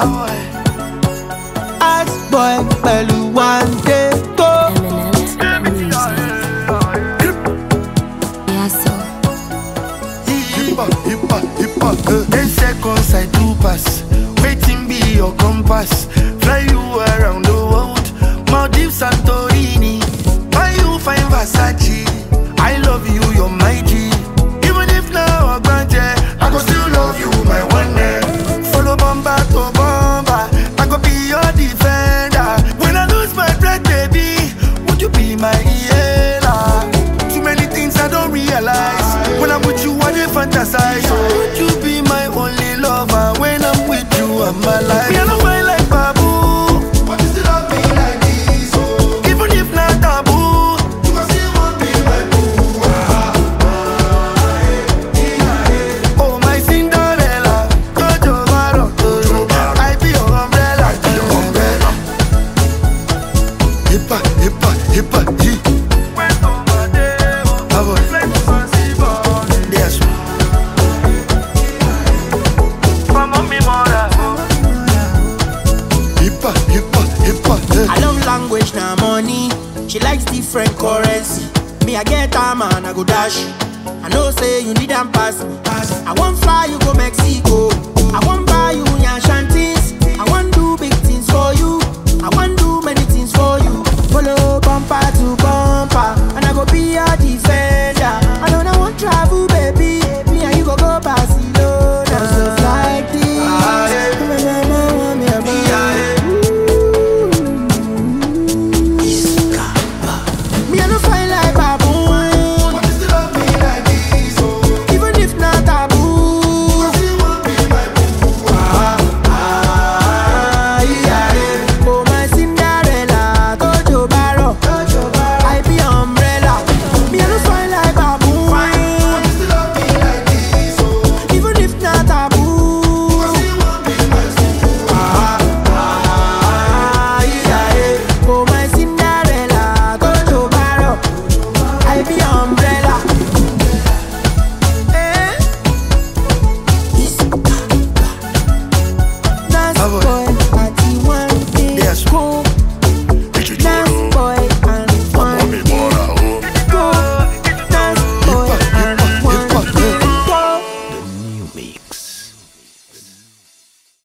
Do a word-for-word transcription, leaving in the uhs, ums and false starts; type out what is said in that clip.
Ask boy, pẹ̀lú one day go. Hippa, hippa, uh, ten seconds I do pass. Waiting be your compass. Fly you around the world. Maldives, Santorini. Why you find Versace? I love you, you're my G. Even if now I grant yeah, I go still love you, my one day. Follow bomba to bomba. I go be your defender. When I lose my breath, baby, would you be my healer? Too many things I don't realize. When I'm with you, I dey fantasize. So would you be my only lover? When I'm with you, I'm alive. Me, I don't mind like Babu, but you still love me like this. Oh. Even if not taboo, you can still want be my boo. Ah, oh my Cinderella, Jojo Baro, I be your umbrella. I be your umbrella. Hippa, hippa, hippa, hee. I love language, now money. She likes different currency. Me, I get her man, I go dash. I know say you need them pass. I won't fly, you go Mexico.